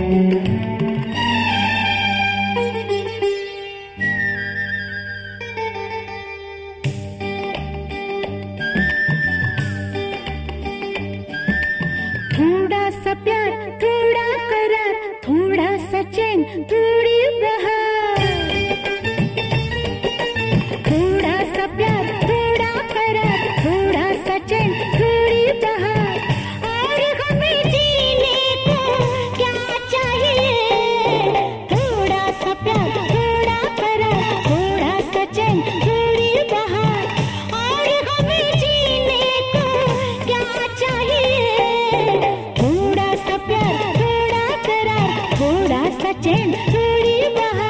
थोड़ा सा प्यार, थोड़ा करार, थोड़ा सा चैन, थोड़ी बहार। थोड़ा सा प्यार, थोड़ा करार, थोड़ा सा चैन, थोड़ी बहार। और हमें जीने को क्या चाहिए? थोड़ा सा प्यार, थोड़ा करार, थोड़ा सा चैन, थोड़ी बहार। और हमें जीने को क्या चाहिए? थोड़ा सा प्यार, थोड़ा करार, थोड़ा सा चैन, थोड़ी बहार।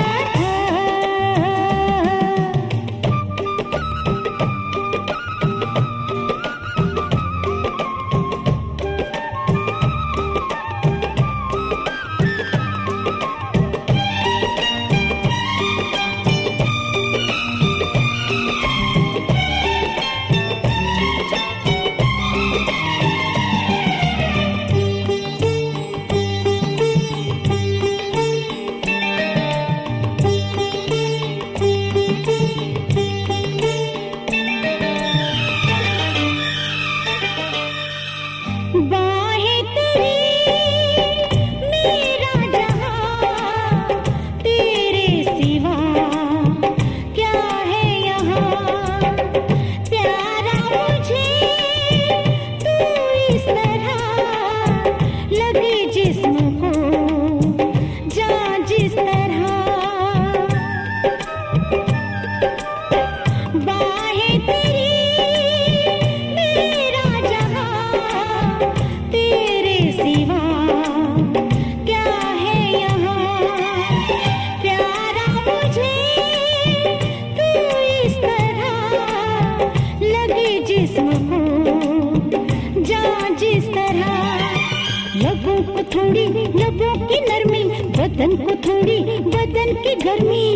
बाहें तेरी मेरा जहां, तेरे सिवा क्या है यहाँ? प्यारा मुझे तू इस तरह लगे जिस्म को जा जिस तरह। बाहें तेरी मेरा जहां, तेरे सिवा क्या है यहाँ? प्यारा मुझे तू इस तरह लगे जिस्म को जा जिस तरह। लबों को थोड़ी लबों की नरमी, बदन को थोड़ी बदन की गर्मी।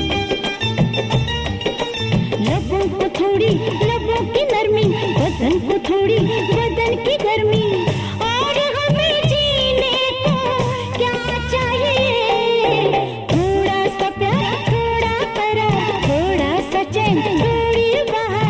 लबों को थोड़ी लबों की नरमी, बदन को थोड़ी बदन की गर्मी। और हमें जीने को क्या चाहिए? थोड़ा सा प्यार, थोड़ा करार, थोड़ा सा चैन, थोड़ी बहार।